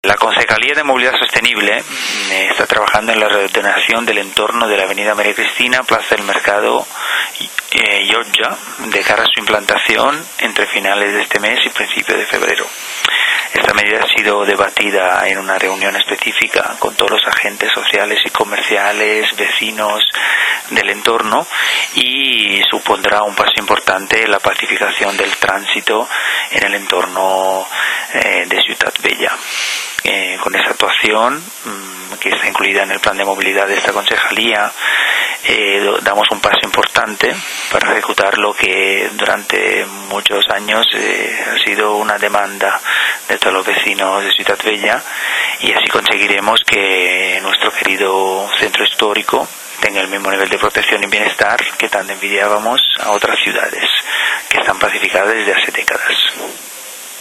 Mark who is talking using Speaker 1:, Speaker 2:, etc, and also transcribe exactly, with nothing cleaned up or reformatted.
Speaker 1: La Concejalía de Movilidad Sostenible está trabajando en la reordenación del entorno de la Avenida María Cristina, Plaza del Mercado eh, Llotja, de cara a su implantación entre finales de este mes y principios de febrero. Esta medida ha sido debatida en una reunión específica con todos los agentes sociales y comerciales, vecinos del entorno, y supondrá un paso importante en la pacificación del tránsito en el entorno eh, de Ciutat Vella. Eh, con esta actuación, mmm, que está incluida en el plan de movilidad de esta concejalía, eh, damos un paso importante para ejecutar lo que durante muchos años eh, ha sido una demanda de todos los vecinos de Ciutat Vella, y así conseguiremos que nuestro querido centro histórico tenga el mismo nivel de protección y bienestar que tanto envidiábamos a otras ciudades que están pacificadas desde hace décadas.